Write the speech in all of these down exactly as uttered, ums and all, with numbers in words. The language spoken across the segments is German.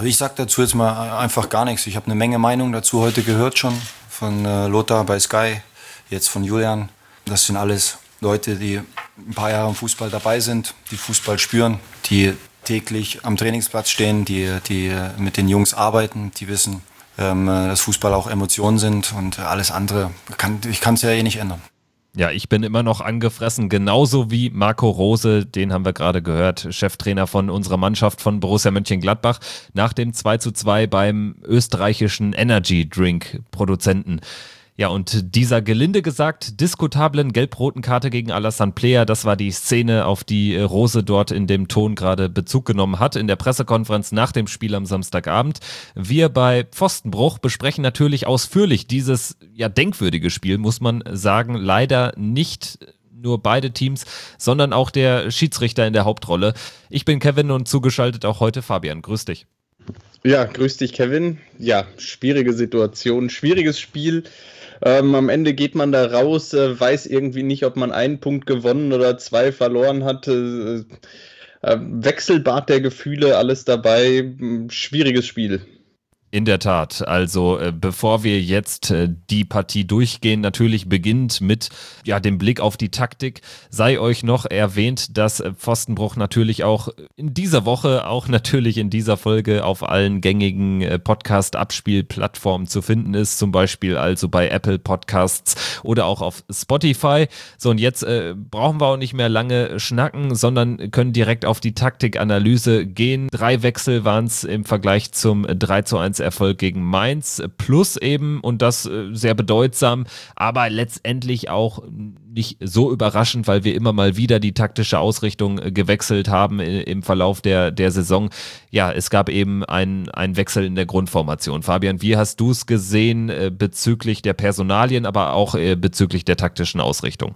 Ich sag dazu jetzt mal einfach gar nichts. Ich habe eine Menge Meinung dazu heute gehört schon von äh, Lothar bei Sky, jetzt von Julian. Das sind alles Leute, die ein paar Jahre im Fußball dabei sind, die Fußball spüren, die täglich am Trainingsplatz stehen, die, die mit den Jungs arbeiten, die wissen, ähm, dass Fußball auch Emotionen sind und alles andere. Kann, ich kann es ja eh nicht ändern. Ja, ich bin immer noch angefressen, genauso wie Marco Rose, den haben wir gerade gehört, Cheftrainer von unserer Mannschaft von Borussia Mönchengladbach, nach dem zwei zu zwei beim österreichischen Energy Drink Produzenten. Ja, und dieser gelinde gesagt diskutablen gelb-roten Karte gegen Alassane Player, das war die Szene, auf die Rose dort in dem Ton gerade Bezug genommen hat in der Pressekonferenz nach dem Spiel am Samstagabend. Wir bei Pfostenbruch besprechen natürlich ausführlich dieses ja denkwürdige Spiel, muss man sagen, leider nicht nur beide Teams, sondern auch der Schiedsrichter in der Hauptrolle. Ich bin Kevin und zugeschaltet auch heute Fabian. Grüß dich. Ja, grüß dich Kevin. Ja, schwierige Situation, schwieriges Spiel. Ähm, am Ende geht man da raus, äh, weiß irgendwie nicht, ob man einen Punkt gewonnen oder zwei verloren hat. Äh, äh, Wechselbad der Gefühle, alles dabei. Schwieriges Spiel. In der Tat, also äh, bevor wir jetzt äh, die Partie durchgehen, natürlich beginnt mit ja dem Blick auf die Taktik, sei euch noch erwähnt, dass äh, Pfostenbruch natürlich auch in dieser Woche, auch natürlich in dieser Folge auf allen gängigen äh, Podcast-Abspielplattformen zu finden ist, zum Beispiel also bei Apple Podcasts oder auch auf Spotify. So, und jetzt äh, brauchen wir auch nicht mehr lange schnacken, sondern können direkt auf die Taktikanalyse gehen. Drei Wechsel waren es im Vergleich zum drei zu eins Erfolg gegen Mainz, plus eben, und das äh, sehr bedeutsam, aber letztendlich auch nicht so überraschend, weil wir immer mal wieder die taktische Ausrichtung äh, gewechselt haben äh, im Verlauf der, der Saison. Ja, es gab eben einen Wechsel in der Grundformation. Fabian, wie hast du es gesehen äh, bezüglich der Personalien, aber auch äh, bezüglich der taktischen Ausrichtung?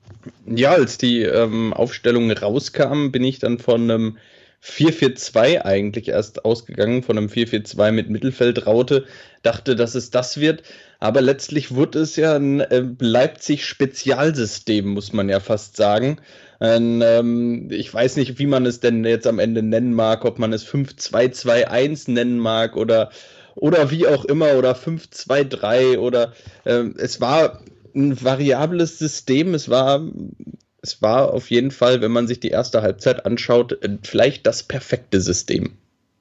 Ja, als die ähm, Aufstellung rauskam, bin ich dann von einem vier vier zwei eigentlich erst ausgegangen, von einem vier vier zwei mit Mittelfeldraute, dachte, dass es das wird, aber letztlich wurde es ja ein äh, Leipzig-Spezialsystem, muss man ja fast sagen. Ein, ähm, ich weiß nicht, wie man es denn jetzt am Ende nennen mag, ob man es fünf zwei zwei eins nennen mag oder, oder wie auch immer, oder fünf zwei drei oder äh, es war ein variables System, es war Es war auf jeden Fall, wenn man sich die erste Halbzeit anschaut, vielleicht das perfekte System.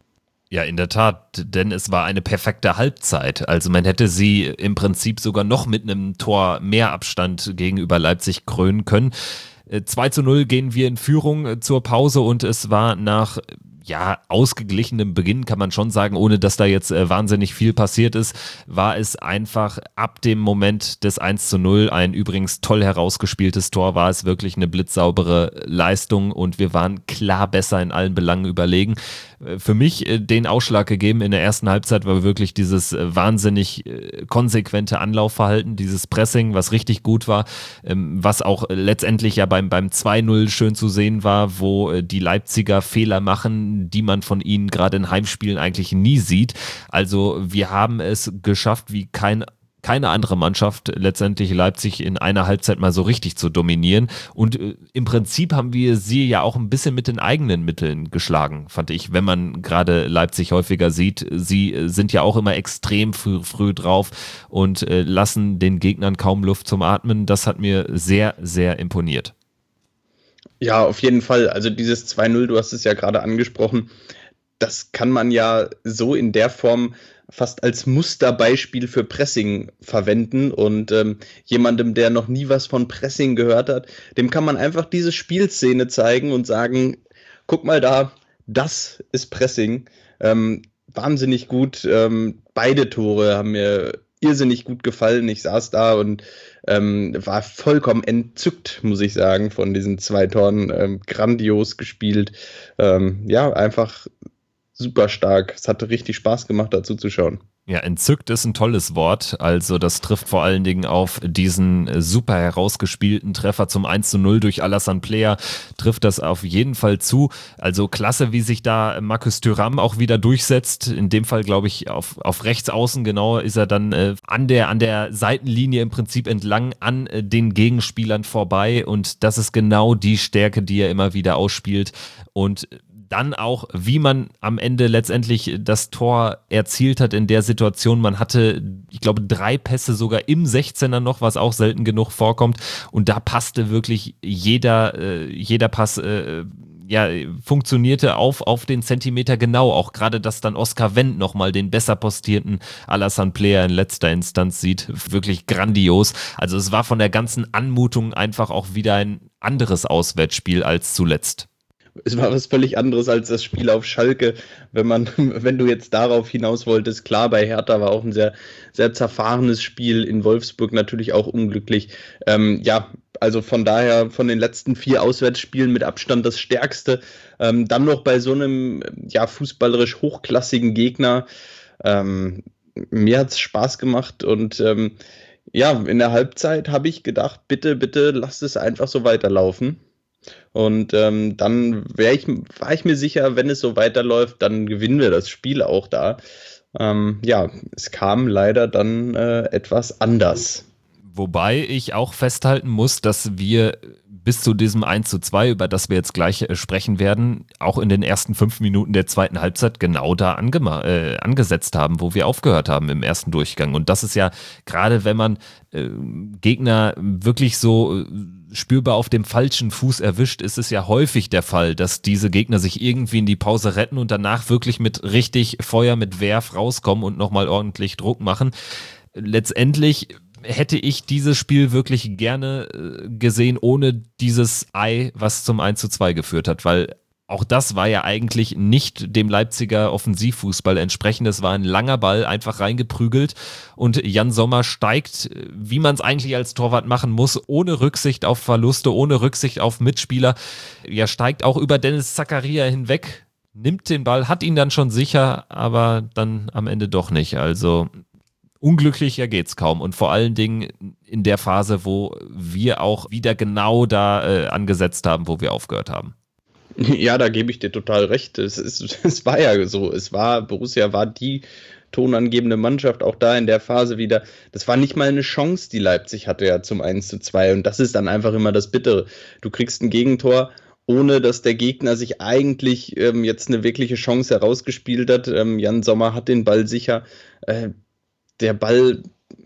Ja, in der Tat, denn es war eine perfekte Halbzeit. Also man hätte sie im Prinzip sogar noch mit einem Tor mehr Abstand gegenüber Leipzig krönen können. zwei zu null gehen wir in Führung zur Pause und es war nach ja, ausgeglichenem Beginn, kann man schon sagen, ohne dass da jetzt äh, wahnsinnig viel passiert ist, war es einfach ab dem Moment des eins zu null, ein übrigens toll herausgespieltes Tor, war es wirklich eine blitzsaubere Leistung und wir waren klar besser in allen Belangen überlegen. Für mich äh, den Ausschlag gegeben in der ersten Halbzeit war wirklich dieses äh, wahnsinnig äh, konsequente Anlaufverhalten, dieses Pressing, was richtig gut war, ähm, was auch äh, letztendlich ja beim, beim zwei null schön zu sehen war, wo äh, die Leipziger Fehler machen, die man von ihnen gerade in Heimspielen eigentlich nie sieht. Also wir haben es geschafft, wie kein keine andere Mannschaft letztendlich Leipzig in einer Halbzeit mal so richtig zu dominieren und äh, im Prinzip haben wir sie ja auch ein bisschen mit den eigenen Mitteln geschlagen, fand ich, wenn man gerade Leipzig häufiger sieht. Sie äh, sind ja auch immer extrem früh, früh drauf und äh, lassen den Gegnern kaum Luft zum Atmen. Das hat mir sehr, sehr imponiert. Ja, auf jeden Fall. Also dieses zwei null, du hast es ja gerade angesprochen, das kann man ja so in der Form fast als Musterbeispiel für Pressing verwenden und ähm, jemandem, der noch nie was von Pressing gehört hat, dem kann man einfach diese Spielszene zeigen und sagen, guck mal da, das ist Pressing. Ähm, wahnsinnig gut. Ähm, beide Tore haben mir irrsinnig gut gefallen. Ich saß da und ähm, war vollkommen entzückt, muss ich sagen, von diesen zwei Toren. Ähm, grandios gespielt. Ähm, ja, einfach super stark. Es hatte richtig Spaß gemacht, dazu zu schauen. Ja, entzückt ist ein tolles Wort. Also das trifft vor allen Dingen auf diesen super herausgespielten Treffer zum eins zu null durch Alassane Player, trifft das auf jeden Fall zu. Also klasse, wie sich da Marcus Thuram auch wieder durchsetzt. In dem Fall, glaube ich, auf, auf rechts außen genau ist er dann äh, an der, an der Seitenlinie im Prinzip entlang an äh, den Gegenspielern vorbei und das ist genau die Stärke, die er immer wieder ausspielt und dann auch, wie man am Ende letztendlich das Tor erzielt hat in der Situation. Man hatte, ich glaube, drei Pässe sogar im sechzehner noch, was auch selten genug vorkommt. Und da passte wirklich jeder, äh, jeder Pass, äh, ja, funktionierte auf, auf den Zentimeter genau. Auch gerade, dass dann Oskar Wendt nochmal den besser postierten Alassane Player in letzter Instanz sieht. Wirklich grandios. Also es war von der ganzen Anmutung einfach auch wieder ein anderes Auswärtsspiel als zuletzt. Es war was völlig anderes als das Spiel auf Schalke, wenn man, wenn du jetzt darauf hinaus wolltest. Klar, bei Hertha war auch ein sehr, sehr zerfahrenes Spiel, in Wolfsburg natürlich auch unglücklich. Ähm, ja, also von daher von den letzten vier Auswärtsspielen mit Abstand das stärkste. Ähm, dann noch bei so einem, ja, fußballerisch hochklassigen Gegner. Ähm, mir hat's Spaß gemacht und ähm, ja, in der Halbzeit habe ich gedacht, bitte, bitte, lasst es einfach so weiterlaufen. Und ähm, dann wär ich, war ich mir sicher, wenn es so weiterläuft, dann gewinnen wir das Spiel auch da. Ähm, ja, es kam leider dann äh, etwas anders. Wobei ich auch festhalten muss, dass wir bis zu diesem eins zu zwei, über das wir jetzt gleich äh, sprechen werden, auch in den ersten fünf Minuten der zweiten Halbzeit genau da angema- äh, angesetzt haben, wo wir aufgehört haben im ersten Durchgang. Und das ist ja gerade, wenn man äh, Gegner wirklich so äh, spürbar auf dem falschen Fuß erwischt, ist es ja häufig der Fall, dass diese Gegner sich irgendwie in die Pause retten und danach wirklich mit richtig Feuer, mit Werf rauskommen und nochmal ordentlich Druck machen. Letztendlich hätte ich dieses Spiel wirklich gerne äh, gesehen, ohne dieses Ei, was zum eins zu zwei geführt hat, weil auch das war ja eigentlich nicht dem Leipziger Offensivfußball entsprechend. Es war ein langer Ball, einfach reingeprügelt und Jan Sommer steigt, wie man es eigentlich als Torwart machen muss, ohne Rücksicht auf Verluste, ohne Rücksicht auf Mitspieler. Er steigt auch über Dennis Zakaria hinweg, nimmt den Ball, hat ihn dann schon sicher, aber dann am Ende doch nicht. Also unglücklicher geht's kaum und vor allen Dingen in der Phase, wo wir auch wieder genau da äh, angesetzt haben, wo wir aufgehört haben. Ja, da gebe ich dir total recht. Es, ist, es war ja so. Es war, Borussia war die tonangebende Mannschaft, auch da in der Phase wieder. Das war nicht mal eine Chance, die Leipzig hatte ja zum eins zu zwei. Und das ist dann einfach immer das Bittere. Du kriegst ein Gegentor, ohne dass der Gegner sich eigentlich ähm, jetzt eine wirkliche Chance herausgespielt hat. Ähm, Jan Sommer hat den Ball sicher. Äh, der Ball,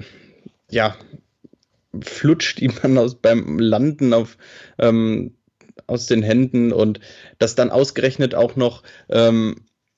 ja, flutscht ihm dann aus, beim Landen auf ähm, aus den Händen und dass dann ausgerechnet auch noch ähm,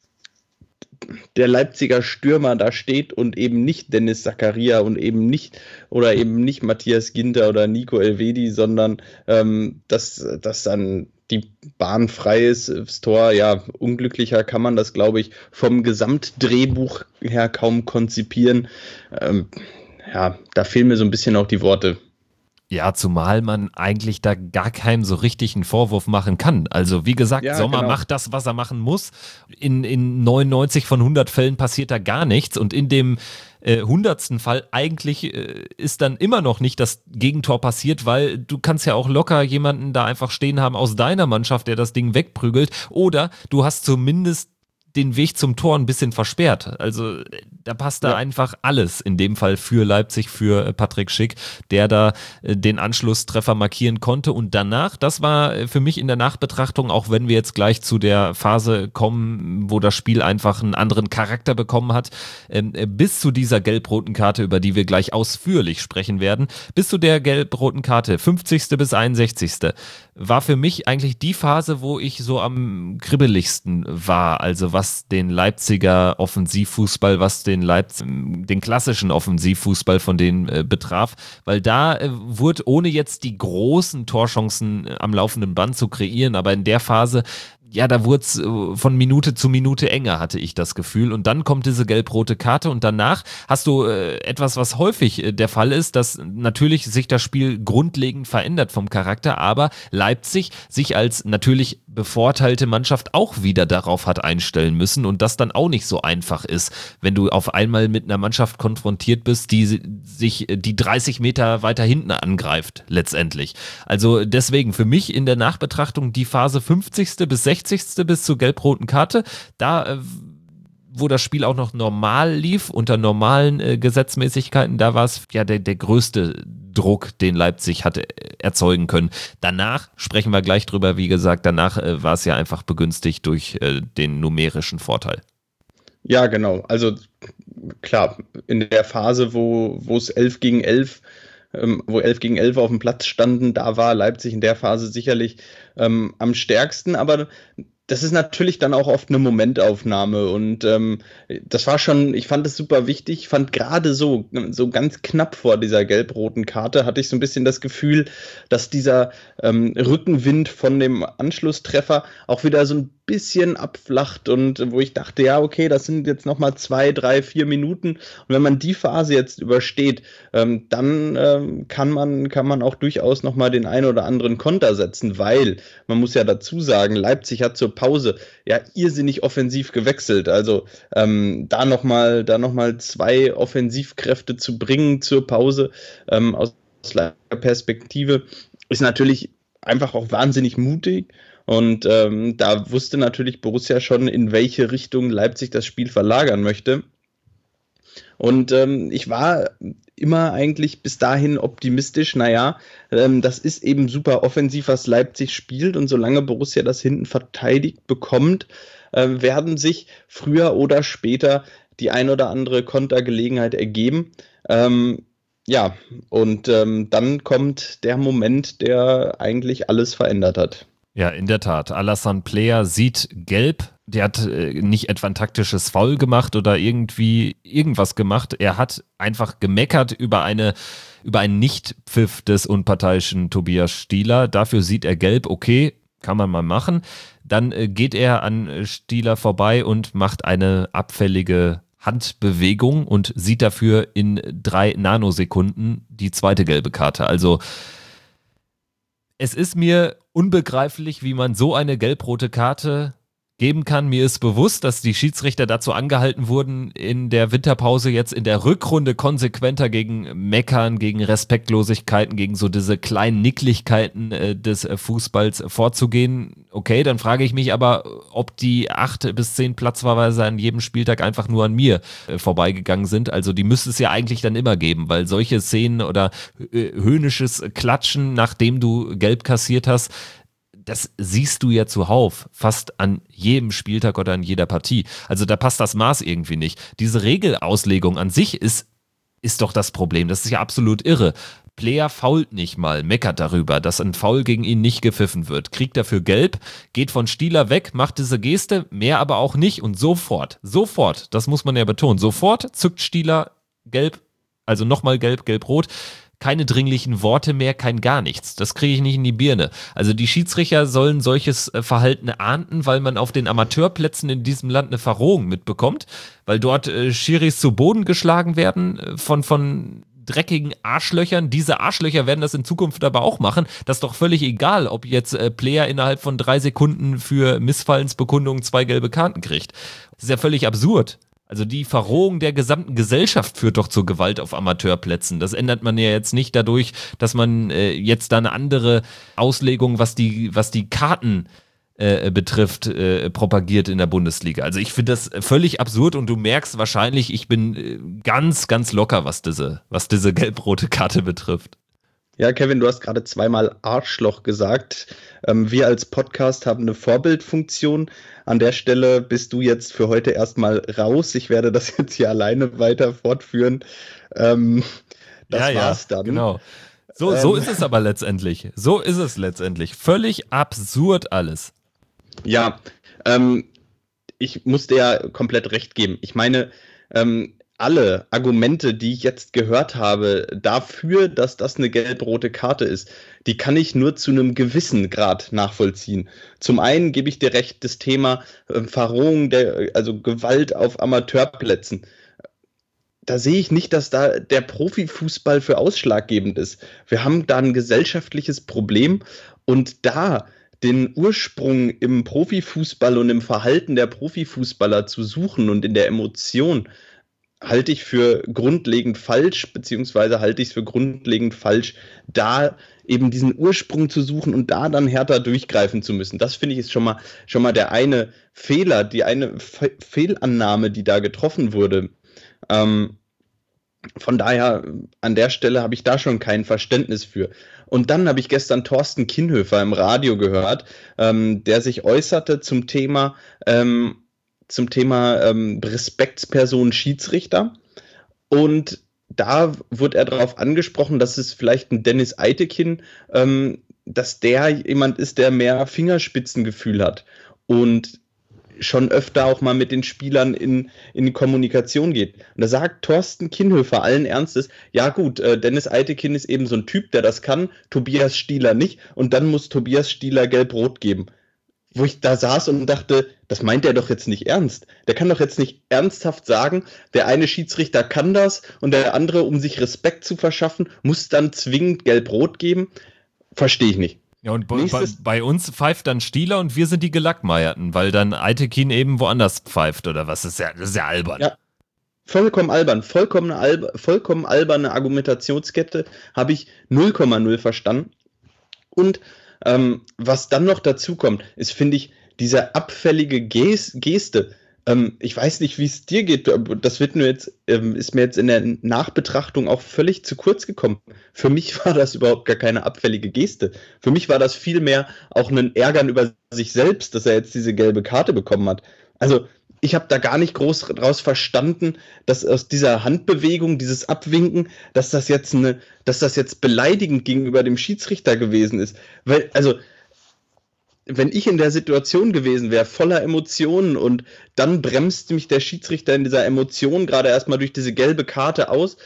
der Leipziger Stürmer da steht und eben nicht Dennis Zakaria und eben nicht oder eben nicht Matthias Ginter oder Nico Elvedi, sondern ähm, dass, dass dann die Bahn frei ist, das Tor, ja, unglücklicher kann man das, glaube ich, vom Gesamtdrehbuch her kaum konzipieren. Ähm, ja, da fehlen mir so ein bisschen auch die Worte. Ja, zumal man eigentlich da gar keinem so richtig einen Vorwurf machen kann. Also wie gesagt, Ja, Sommer genau. macht das, was er machen muss. In, in neunundneunzig von hundert Fällen passiert da gar nichts und in dem äh, hundertsten Fall eigentlich äh, ist dann immer noch nicht das Gegentor passiert, weil du kannst ja auch locker jemanden da einfach stehen haben aus deiner Mannschaft, der das Ding wegprügelt, oder du hast zumindest den Weg zum Tor ein bisschen versperrt. Also da passt da ja einfach alles in dem Fall für Leipzig, für Patrick Schick, der da äh, den Anschlusstreffer markieren konnte. Und danach, das war für mich in der Nachbetrachtung, auch wenn wir jetzt gleich zu der Phase kommen, wo das Spiel einfach einen anderen Charakter bekommen hat, äh, bis zu dieser gelb-roten Karte, über die wir gleich ausführlich sprechen werden, bis zu der gelb-roten Karte, fünfzigste bis einundsechzigste war für mich eigentlich die Phase, wo ich so am kribbeligsten war. Also was den Leipziger Offensivfußball, was den Leipz- den klassischen Offensivfußball von denen äh, betraf, weil da äh, wurde, ohne jetzt die großen Torchancen äh, am laufenden Band zu kreieren, aber in der Phase, ja, da wurde es äh, von Minute zu Minute enger, hatte ich das Gefühl. Und dann kommt diese gelb-rote Karte und danach hast du äh, etwas, was häufig äh, der Fall ist, dass natürlich sich das Spiel grundlegend verändert vom Charakter, aber Leipzig sich als natürlich bevorteilte Mannschaft auch wieder darauf hat einstellen müssen und das dann auch nicht so einfach ist, wenn du auf einmal mit einer Mannschaft konfrontiert bist, die sich die dreißig Meter weiter hinten angreift, letztendlich. Also deswegen für mich in der Nachbetrachtung die Phase fünfzigste bis sechzigste bis zur gelb-roten Karte, da äh, wo das Spiel auch noch normal lief, unter normalen äh, Gesetzmäßigkeiten, da war es ja der, der größte Druck, den Leipzig hatte erzeugen können. Danach sprechen wir gleich drüber, wie gesagt, danach äh, war es ja einfach begünstigt durch äh, den numerischen Vorteil. Ja, genau. Also klar, in der Phase, wo wo es elf gegen elf, ähm, wo elf gegen elf auf dem Platz standen, da war Leipzig in der Phase sicherlich ähm, am stärksten, aber das ist natürlich dann auch oft eine Momentaufnahme und ähm, das war schon, ich fand es super wichtig, ich fand gerade so, so ganz knapp vor dieser gelb-roten Karte hatte ich so ein bisschen das Gefühl, dass dieser ähm, Rückenwind von dem Anschlusstreffer auch wieder so ein bisschen abflacht und wo ich dachte, ja okay, das sind jetzt nochmal zwei, drei, vier Minuten und wenn man die Phase jetzt übersteht, ähm, dann ähm, kann man kann man auch durchaus nochmal den einen oder anderen Konter setzen, weil man muss ja dazu sagen, Leipzig hat zur Pause ja irrsinnig offensiv gewechselt, also ähm, da nochmal da noch mal zwei Offensivkräfte zu bringen zur Pause ähm, aus Perspektive ist natürlich einfach auch wahnsinnig mutig. Und ähm, da wusste natürlich Borussia schon, in welche Richtung Leipzig das Spiel verlagern möchte. Und ähm, ich war immer eigentlich bis dahin optimistisch, naja, ähm, das ist eben super offensiv, was Leipzig spielt. Und solange Borussia das hinten verteidigt bekommt, äh, werden sich früher oder später die ein oder andere Kontergelegenheit ergeben. Ähm, ja, und ähm, dann kommt der Moment, der eigentlich alles verändert hat. Ja, in der Tat. Alassane Player sieht gelb. Der hat äh, nicht etwa ein taktisches Foul gemacht oder irgendwie irgendwas gemacht. Er hat einfach gemeckert über eine über einen Nichtpfiff des unparteiischen Tobias Stieler. Dafür sieht er gelb. Okay, kann man mal machen. Dann äh, geht er an Stieler vorbei und macht eine abfällige Handbewegung und sieht dafür in drei Nanosekunden die zweite gelbe Karte. Also es ist mir unbegreiflich, wie man so eine gelb-rote Karte geben kann. Mir ist bewusst, dass die Schiedsrichter dazu angehalten wurden, in der Winterpause jetzt in der Rückrunde konsequenter gegen Meckern, gegen Respektlosigkeiten, gegen so diese kleinen Nicklichkeiten äh, des äh, Fußballs vorzugehen. Okay, dann frage ich mich aber, ob die acht bis zehn Platzverweise an jedem Spieltag einfach nur an mir äh, vorbeigegangen sind. Also die müsste es ja eigentlich dann immer geben, weil solche Szenen oder äh, höhnisches Klatschen, nachdem du gelb kassiert hast, das siehst du ja zuhauf, fast an jedem Spieltag oder an jeder Partie. Also da passt das Maß irgendwie nicht. Diese Regelauslegung an sich ist, ist doch das Problem. Das ist ja absolut irre. Player fault nicht mal, meckert darüber, dass ein Foul gegen ihn nicht gepfiffen wird, kriegt dafür gelb, geht von Stieler weg, macht diese Geste, mehr aber auch nicht und sofort, sofort, das muss man ja betonen, sofort zückt Stieler gelb, also nochmal gelb, gelb-rot. Keine dringlichen Worte mehr, kein gar nichts. Das kriege ich nicht in die Birne. Also die Schiedsrichter sollen solches Verhalten ahnden, weil man auf den Amateurplätzen in diesem Land eine Verrohung mitbekommt, weil dort äh, Schiris zu Boden geschlagen werden äh, von, von dreckigen Arschlöchern. Diese Arschlöcher werden das in Zukunft aber auch machen. Das ist doch völlig egal, ob jetzt äh, Player innerhalb von drei Sekunden für Missfallensbekundungen zwei gelbe Karten kriegt. Das ist ja völlig absurd. Also die Verrohung der gesamten Gesellschaft führt doch zur Gewalt auf Amateurplätzen. Das ändert man ja jetzt nicht dadurch, dass man äh, jetzt da eine andere Auslegung, was die, was die Karten äh, betrifft, äh, propagiert in der Bundesliga. Also ich finde das völlig absurd und du merkst wahrscheinlich, ich bin äh, ganz, ganz locker, was diese, was diese gelb-rote Karte betrifft. Ja, Kevin, du hast gerade zweimal Arschloch gesagt. Ähm, wir als Podcast haben eine Vorbildfunktion. An der Stelle bist du jetzt für heute erstmal raus. Ich werde das jetzt hier alleine weiter fortführen. Ähm, das ja, war's ja, dann. Genau. So, ähm, so ist es aber letztendlich. So ist es letztendlich. Völlig absurd alles. Ja, ähm, ich muss dir ja komplett recht geben. Ich meine, ähm, alle Argumente, die ich jetzt gehört habe, dafür, dass das eine gelb-rote Karte ist, die kann ich nur zu einem gewissen Grad nachvollziehen. Zum einen gebe ich dir recht, das Thema äh, Verrohung, der, also Gewalt auf Amateurplätzen. Da sehe ich nicht, dass da der Profifußball für ausschlaggebend ist. Wir haben da ein gesellschaftliches Problem und da den Ursprung im Profifußball und im Verhalten der Profifußballer zu suchen und in der Emotion, halte ich für grundlegend falsch, beziehungsweise halte ich es für grundlegend falsch, da eben diesen Ursprung zu suchen und da dann härter durchgreifen zu müssen. Das finde ich ist schon mal, schon mal der eine Fehler, die eine Fe- Fehlannahme, die da getroffen wurde. Ähm, von daher, an der Stelle habe ich da schon kein Verständnis für. Und dann habe ich gestern Thorsten Kienhöfer im Radio gehört, ähm, der sich äußerte zum Thema, ähm, zum Thema ähm, Respektsperson Schiedsrichter. Und da wurde er darauf angesprochen, dass es vielleicht ein Dennis Eitekin, ähm, dass der jemand ist, der mehr Fingerspitzengefühl hat und schon öfter auch mal mit den Spielern in, in die Kommunikation geht. Und da sagt Thorsten Kienhöfer allen Ernstes, ja gut, äh, Dennis Eitekin ist eben so ein Typ, der das kann, Tobias Stieler nicht, und dann muss Tobias Stieler gelb-rot geben. Wo ich da saß und dachte, das meint er doch jetzt nicht ernst. Der kann doch jetzt nicht ernsthaft sagen, der eine Schiedsrichter kann das und der andere, um sich Respekt zu verschaffen, muss dann zwingend gelb-rot geben. Verstehe ich nicht. Ja, und bei, bei, bei uns pfeift dann Stieler und wir sind die Gelackmeierten, weil dann Eitekin eben woanders pfeift oder was. Das ist ja, das ist ja albern. Ja, vollkommen albern. Vollkommen, alb, vollkommen alberne Argumentationskette, habe ich null Komma null verstanden. Und ähm, was dann noch dazu kommt, ist, finde ich, diese abfällige Ges- Geste. Ähm, ich weiß nicht, wie es dir geht, aber das wird nur jetzt, ähm, ist mir jetzt in der Nachbetrachtung auch völlig zu kurz gekommen. Für mich war das überhaupt gar keine abfällige Geste. Für mich war das vielmehr auch ein Ärgern über sich selbst, dass er jetzt diese gelbe Karte bekommen hat. Also ich habe da gar nicht groß draus verstanden, dass aus dieser Handbewegung, dieses Abwinken, dass das jetzt eine, dass das jetzt beleidigend gegenüber dem Schiedsrichter gewesen ist. Weil, also wenn ich in der Situation gewesen wäre, voller Emotionen, und dann bremst mich der Schiedsrichter in dieser Emotion gerade erstmal durch diese gelbe Karte aus,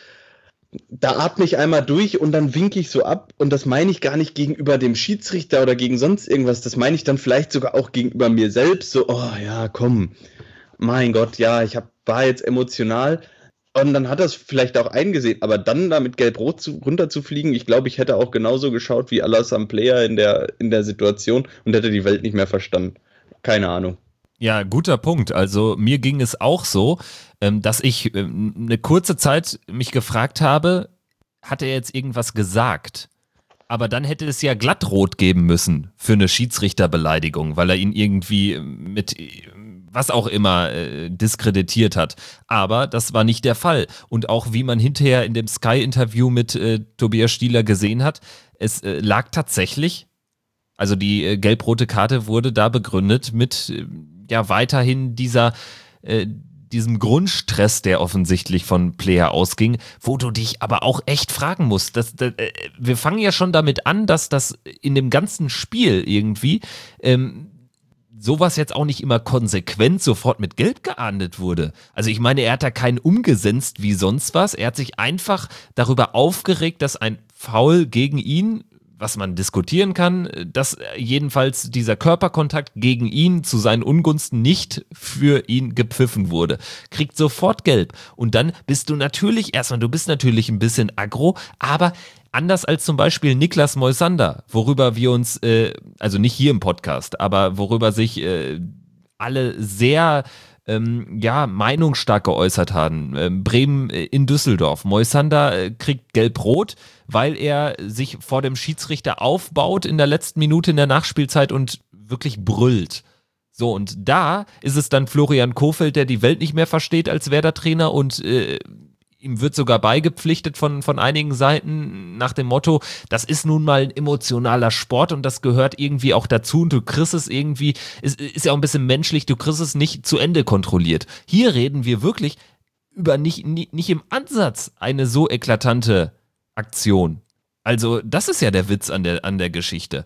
da atme ich einmal durch und dann winke ich so ab, und das meine ich gar nicht gegenüber dem Schiedsrichter oder gegen sonst irgendwas, das meine ich dann vielleicht sogar auch gegenüber mir selbst, so, oh ja, komm, mein Gott, ja, ich hab, war jetzt emotional. Und dann hat er es vielleicht auch eingesehen, aber dann da mit Gelb-Rot zu, runterzufliegen, ich glaube, ich hätte auch genauso geschaut wie Alassane Player in der, in der Situation und hätte die Welt nicht mehr verstanden. Keine Ahnung. Ja, guter Punkt. Also mir ging es auch so, dass ich eine kurze Zeit mich gefragt habe, hat er jetzt irgendwas gesagt? Aber dann hätte es ja glattrot geben müssen für eine Schiedsrichterbeleidigung, weil er ihn irgendwie mit was auch immer äh, diskreditiert hat. Aber das war nicht der Fall. Und auch wie man hinterher in dem Sky-Interview mit äh, Tobias Stieler gesehen hat, es äh, lag tatsächlich, also die äh, gelb-rote Karte wurde da begründet mit äh, ja weiterhin dieser äh, diesem Grundstress, der offensichtlich von Player ausging, wo du dich aber auch echt fragen musst. Das, das, äh, wir fangen ja schon damit an, dass das in dem ganzen Spiel irgendwie ähm, sowas jetzt auch nicht immer konsequent sofort mit Gelb geahndet wurde. Also ich meine, er hat da keinen umgesetzt wie sonst was. Er hat sich einfach darüber aufgeregt, dass ein Foul gegen ihn, was man diskutieren kann, dass jedenfalls dieser Körperkontakt gegen ihn zu seinen Ungunsten nicht für ihn gepfiffen wurde. Kriegt sofort Gelb. Und dann bist du natürlich, erstmal, du bist natürlich ein bisschen aggro, aber anders als zum Beispiel Niklas Moisander, worüber wir uns, äh, also nicht hier im Podcast, aber worüber sich äh, alle sehr ähm, ja, meinungsstark geäußert haben. Ähm, Bremen in Düsseldorf. Moisander äh, kriegt gelb-rot, weil er sich vor dem Schiedsrichter aufbaut in der letzten Minute in der Nachspielzeit und wirklich brüllt. So, und da ist es dann Florian Kohfeldt, der die Welt nicht mehr versteht als Werder-Trainer, und äh, ihm wird sogar beigepflichtet von, von einigen Seiten nach dem Motto, das ist nun mal ein emotionaler Sport und das gehört irgendwie auch dazu, und du kriegst es irgendwie, ist, ist ja auch ein bisschen menschlich, du kriegst es nicht zu Ende kontrolliert. Hier reden wir wirklich über nicht, nicht, nicht im Ansatz eine so eklatante Aktion. Also das ist ja der Witz an der, an der Geschichte.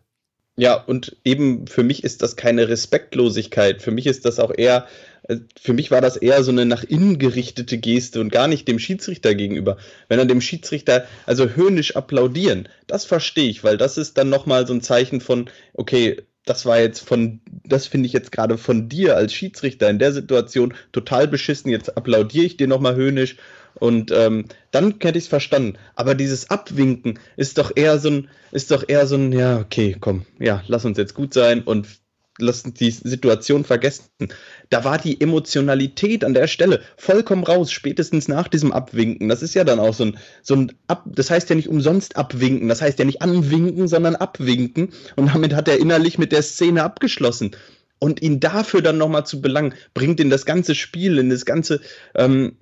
Ja, und eben für mich ist das keine Respektlosigkeit. Für mich ist das auch eher, für mich war das eher so eine nach innen gerichtete Geste und gar nicht dem Schiedsrichter gegenüber. Wenn er dem Schiedsrichter, also höhnisch applaudieren, das verstehe ich, weil das ist dann nochmal so ein Zeichen von, okay, das war jetzt von, das finde ich jetzt gerade von dir als Schiedsrichter in der Situation total beschissen, jetzt applaudiere ich dir nochmal höhnisch. Und ähm, dann hätte ich es verstanden. Aber dieses Abwinken ist doch eher so ein, ist doch eher so ein, ja, okay, komm, ja, lass uns jetzt gut sein und lass die Situation vergessen. Da war die Emotionalität an der Stelle vollkommen raus, spätestens nach diesem Abwinken. Das ist ja dann auch so ein, so ein Ab, das heißt ja nicht umsonst abwinken, das heißt ja nicht anwinken, sondern abwinken. Und damit hat er innerlich mit der Szene abgeschlossen. Und ihn dafür dann nochmal zu belangen, bringt in das ganze Spiel, in das ganze, ähm,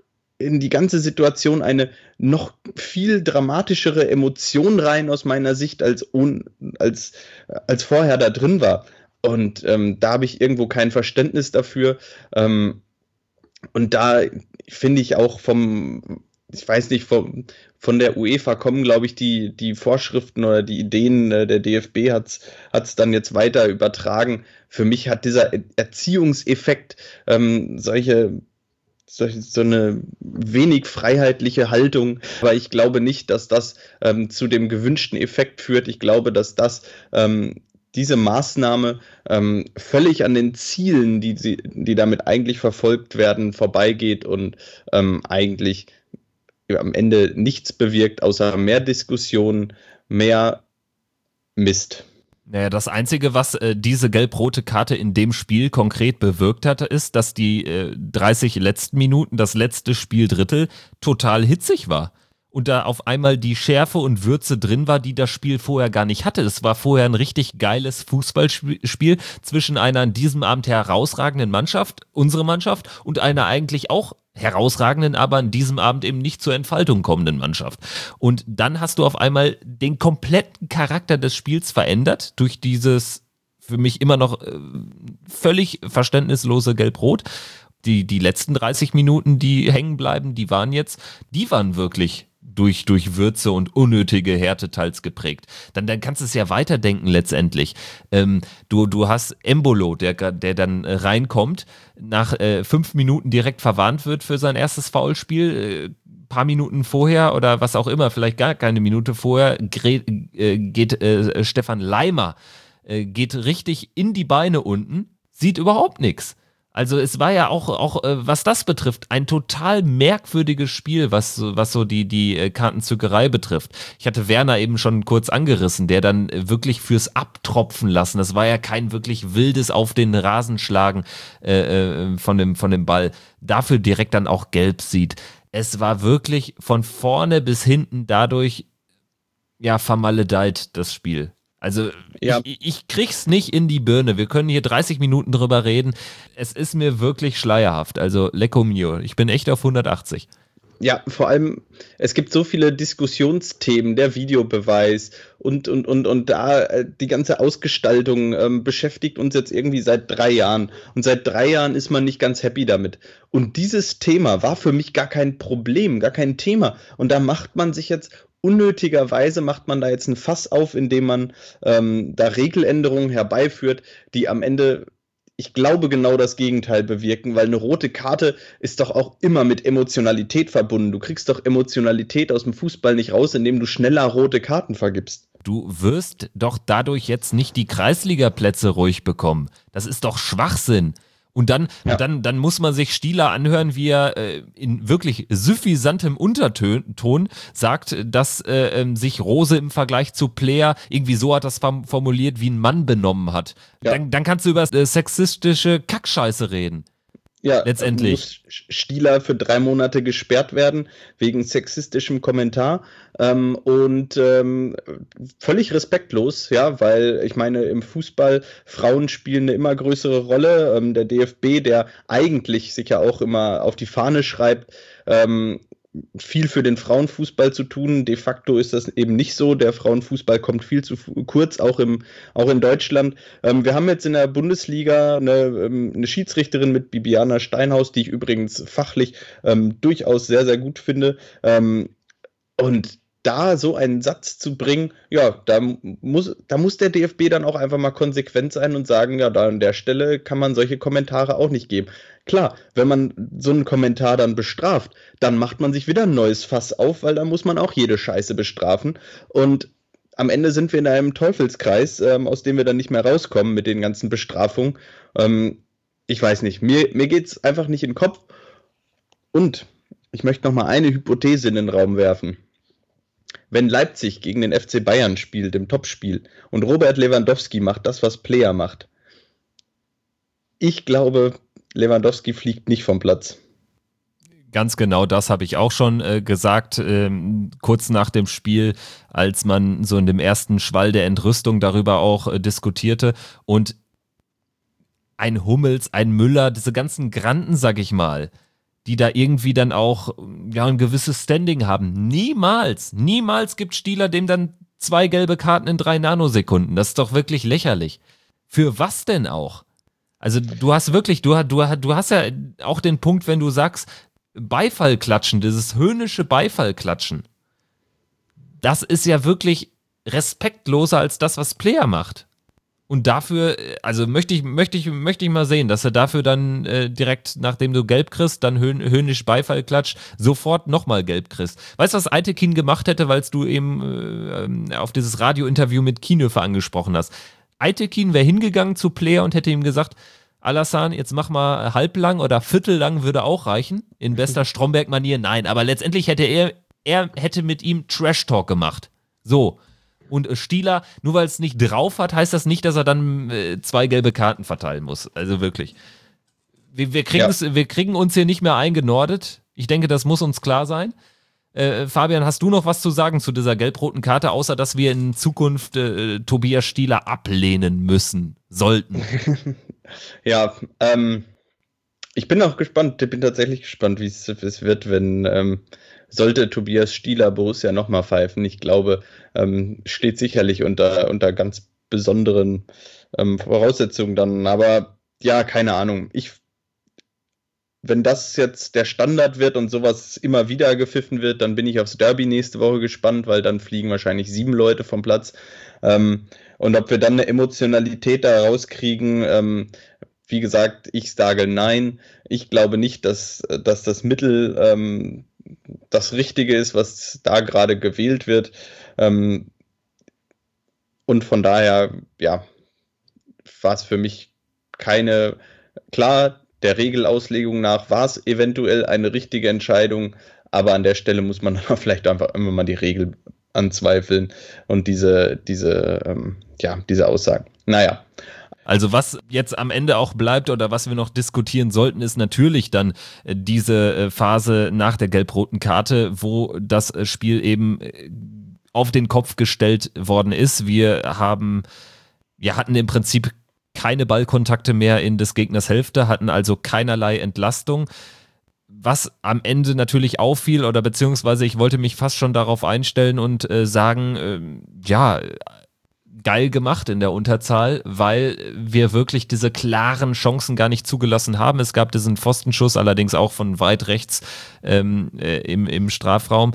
in die ganze Situation eine noch viel dramatischere Emotion rein aus meiner Sicht, als, un, als, als vorher da drin war. Und ähm, da habe ich irgendwo kein Verständnis dafür. Ähm, und da finde ich auch vom, ich weiß nicht, vom, von der UEFA kommen, glaube ich, die, die Vorschriften oder die Ideen, äh, der D F B hat es dann jetzt weiter übertragen. Für mich hat dieser Erziehungseffekt ähm, solche, solche, so eine wenig freiheitliche Haltung, aber ich glaube nicht, dass das ähm, zu dem gewünschten Effekt führt. Ich glaube, dass das ähm, diese Maßnahme ähm, völlig an den Zielen, die, sie, die damit eigentlich verfolgt werden, vorbeigeht und ähm, eigentlich am Ende nichts bewirkt, außer mehr Diskussion, mehr Mist. Naja, das Einzige, was äh, diese gelb-rote Karte in dem Spiel konkret bewirkt hatte, ist, dass die äh, dreißig letzten Minuten, das letzte Spieldrittel, total hitzig war. Und da auf einmal die Schärfe und Würze drin war, die das Spiel vorher gar nicht hatte. Es war vorher ein richtig geiles Fußballspiel zwischen einer an diesem Abend herausragenden Mannschaft, unsere Mannschaft, und einer eigentlich auch herausragenden, aber an diesem Abend eben nicht zur Entfaltung kommenden Mannschaft. Und dann hast du auf einmal den kompletten Charakter des Spiels verändert durch dieses für mich immer noch äh, völlig verständnislose Gelb-Rot. Die, die letzten dreißig Minuten, die hängen bleiben, die waren jetzt, die waren wirklich durch, durch Würze und unnötige Härte teils geprägt. Dann, dann kannst du es ja weiterdenken letztendlich. Ähm, du, du hast Embolo, der, der dann äh, reinkommt, nach äh, fünf Minuten direkt verwarnt wird für sein erstes Foulspiel, äh, paar Minuten vorher oder was auch immer, vielleicht gar keine Minute vorher, gre- äh, geht äh, Stefan Leimer, äh, geht richtig in die Beine unten, sieht überhaupt nichts. Also es war ja auch, auch äh, was das betrifft, ein total merkwürdiges Spiel, was, was so die, die äh, Kartenzückerei betrifft. Ich hatte Werner eben schon kurz angerissen, der dann äh, wirklich fürs Abtropfen lassen, das war ja kein wirklich wildes auf den Rasen schlagen äh, äh, von, dem, von dem Ball, dafür direkt dann auch gelb sieht. Es war wirklich von vorne bis hinten dadurch ja vermaledeit, das Spiel. Also ja. ich, ich krieg's nicht in die Birne. Wir können hier dreißig Minuten drüber reden. Es ist mir wirklich schleierhaft. Also lecco mio. Ich bin echt auf hundertachtzig. Ja, vor allem, es gibt so viele Diskussionsthemen, der Videobeweis und, und, und, und da äh, die ganze Ausgestaltung ähm, beschäftigt uns jetzt irgendwie seit drei Jahren. Und seit drei Jahren ist man nicht ganz happy damit. Und dieses Thema war für mich gar kein Problem, gar kein Thema. Und da macht man sich jetzt unnötigerweise macht man da jetzt ein Fass auf, indem man ähm, da Regeländerungen herbeiführt, die am Ende, ich glaube, genau das Gegenteil bewirken, weil eine rote Karte ist doch auch immer mit Emotionalität verbunden. Du kriegst doch Emotionalität aus dem Fußball nicht raus, indem du schneller rote Karten vergibst. Du wirst doch dadurch jetzt nicht die Kreisligaplätze ruhig bekommen. Das ist doch Schwachsinn. Und dann, ja. und dann, dann muss man sich Stieler anhören, wie er äh, in wirklich suffisantem Unterton sagt, dass äh, äh, sich Rose im Vergleich zu Player irgendwie so hat das formuliert, wie ein Mann benommen hat. Ja. Dann, dann kannst du über äh, sexistische Kackscheiße reden. Ja, letztendlich muss Stieler für drei Monate gesperrt werden wegen sexistischem Kommentar ähm, und ähm, völlig respektlos, ja, weil ich meine, im Fußball Frauen spielen eine immer größere Rolle. Ähm, der D F B, der eigentlich sich ja auch immer auf die Fahne schreibt, ähm, viel für den Frauenfußball zu tun. De facto ist das eben nicht so. Der Frauenfußball kommt viel zu kurz, auch, im, auch in Deutschland. Ähm, wir haben jetzt in der Bundesliga eine, ähm, eine Schiedsrichterin mit Bibiana Steinhaus, die ich übrigens fachlich ähm, durchaus sehr, sehr gut finde. Ähm, und da so einen Satz zu bringen, ja, da muss, da muss der D F B dann auch einfach mal konsequent sein und sagen, ja, da an der Stelle kann man solche Kommentare auch nicht geben. Klar, wenn man so einen Kommentar dann bestraft, dann macht man sich wieder ein neues Fass auf, weil dann muss man auch jede Scheiße bestrafen. Und am Ende sind wir in einem Teufelskreis, ähm, aus dem wir dann nicht mehr rauskommen mit den ganzen Bestrafungen. Ähm, ich weiß nicht, mir, mir geht es einfach nicht in den Kopf. Und ich möchte noch mal eine Hypothese in den Raum werfen. Wenn Leipzig gegen den F C Bayern spielt, im Topspiel, und Robert Lewandowski macht das, was Player macht, Ich glaube, Lewandowski fliegt nicht vom Platz. Ganz genau das habe ich auch schon äh, gesagt, ähm, kurz nach dem Spiel, als man so in dem ersten Schwall der Entrüstung darüber auch äh, diskutierte. Und ein Hummels, ein Müller, diese ganzen Granden, sag ich mal, die da irgendwie dann auch ja, ein gewisses Standing haben. Niemals, niemals gibt Stieler dem dann zwei gelbe Karten in drei Nanosekunden. Das ist doch wirklich lächerlich. Für was denn auch? Also du hast wirklich, du, du, du hast ja auch den Punkt, wenn du sagst, Beifallklatschen, dieses höhnische Beifallklatschen, das ist ja wirklich respektloser als das, was Player macht. Und dafür, also möchte ich, möchte ich, möchte ich mal sehen, dass er dafür dann äh, direkt, nachdem du gelb kriegst, dann höhn, höhnisch Beifall klatscht, sofort nochmal gelb kriegst. Weißt du, was Aytekin gemacht hätte, weil du eben äh, auf dieses Radiointerview mit Kienhöfer angesprochen hast? Aytekin wäre hingegangen zu Player und hätte ihm gesagt, Alassane, jetzt mach mal halblang oder viertellang würde auch reichen, in bester Stromberg-Manier. Nein, aber letztendlich hätte er, er hätte mit ihm Trash-Talk gemacht. So. Und Stieler, nur weil es nicht drauf hat, heißt das nicht, dass er dann äh, zwei gelbe Karten verteilen muss. Also wirklich. Wir, wir, Ja. wir kriegen uns hier nicht mehr eingenordet. Ich denke, das muss uns klar sein. Äh, Fabian, hast du noch was zu sagen zu dieser gelb-roten Karte, außer dass wir in Zukunft äh, Tobias Stieler ablehnen müssen, sollten? Ja, ähm, ich bin auch gespannt, ich bin tatsächlich gespannt, wie es wird, wenn ähm, sollte Tobias Stieler Borussia nochmal pfeifen. Ich glaube, ähm, steht sicherlich unter, unter ganz besonderen ähm, Voraussetzungen dann, aber ja, keine Ahnung. Ich, wenn das jetzt der Standard wird und sowas immer wieder gepfiffen wird, dann bin ich aufs Derby nächste Woche gespannt, weil dann fliegen wahrscheinlich sieben Leute vom Platz. Ähm, und ob wir dann eine Emotionalität da rauskriegen, ähm, wie gesagt, ich sage nein. Ich glaube nicht, dass, dass das Mittel ähm, das Richtige ist, was da gerade gewählt wird. Ähm, und von daher, ja, war es für mich keine, klar, der Regelauslegung nach war es eventuell eine richtige Entscheidung, aber an der Stelle muss man dann vielleicht einfach immer mal die Regel anzweifeln und diese, diese, ähm, ja, diese Aussagen. Naja. Also was jetzt am Ende auch bleibt oder was wir noch diskutieren sollten, ist natürlich dann äh, diese äh, Phase nach der gelb-roten Karte, wo das äh, Spiel eben äh, auf den Kopf gestellt worden ist. Wir haben, wir hatten im Prinzip keine Ballkontakte mehr in des Gegners Hälfte, hatten also keinerlei Entlastung. Was am Ende natürlich auffiel, oder beziehungsweise ich wollte mich fast schon darauf einstellen und äh, sagen, äh, ja, geil gemacht in der Unterzahl, weil wir wirklich diese klaren Chancen gar nicht zugelassen haben. Es gab diesen Pfostenschuss, allerdings auch von weit rechts ähm, äh, im, im Strafraum.